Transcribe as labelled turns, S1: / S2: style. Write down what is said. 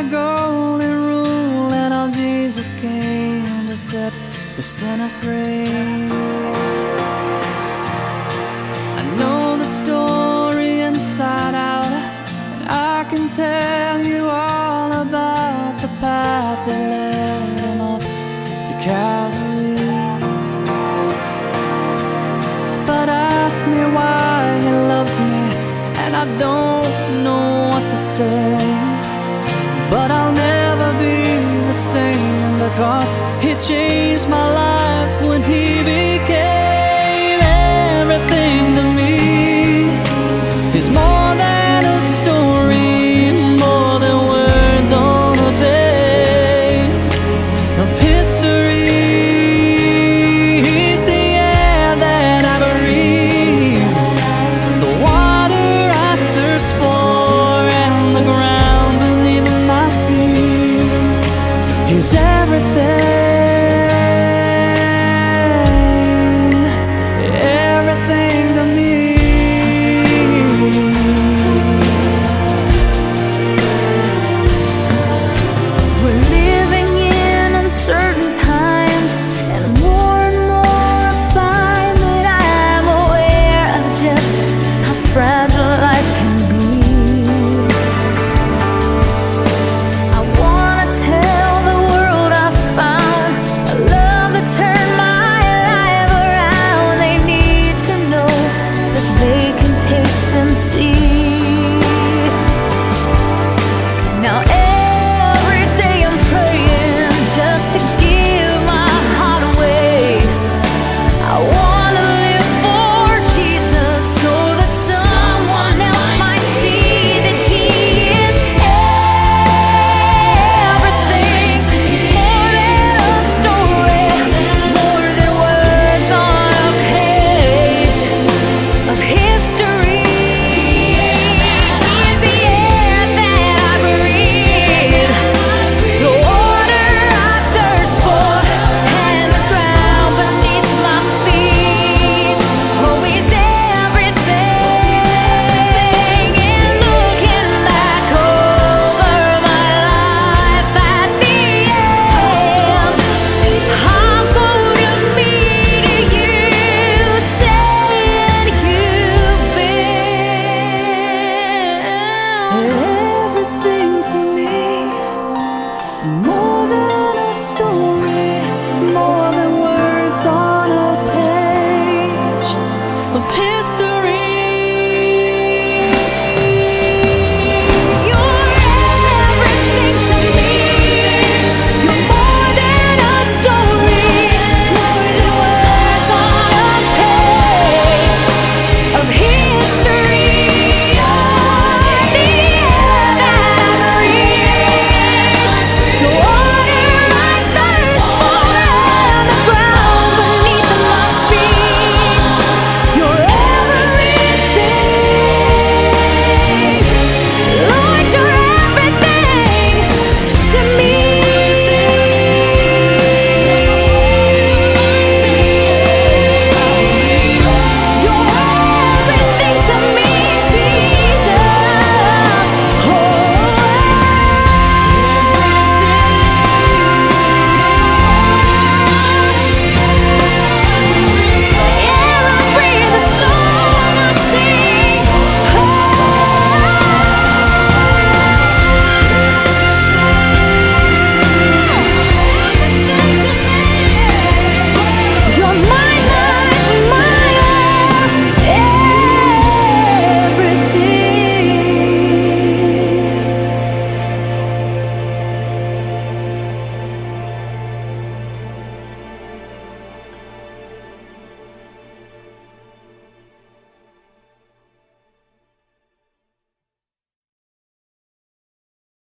S1: the golden rule, and how Jesus came to set the sinner free. I know the story inside out, and I can tell you all about the path that led him up to Calvary. But ask me why he loves me, and I don't know what to say. But I'll never be the same, because he changed my life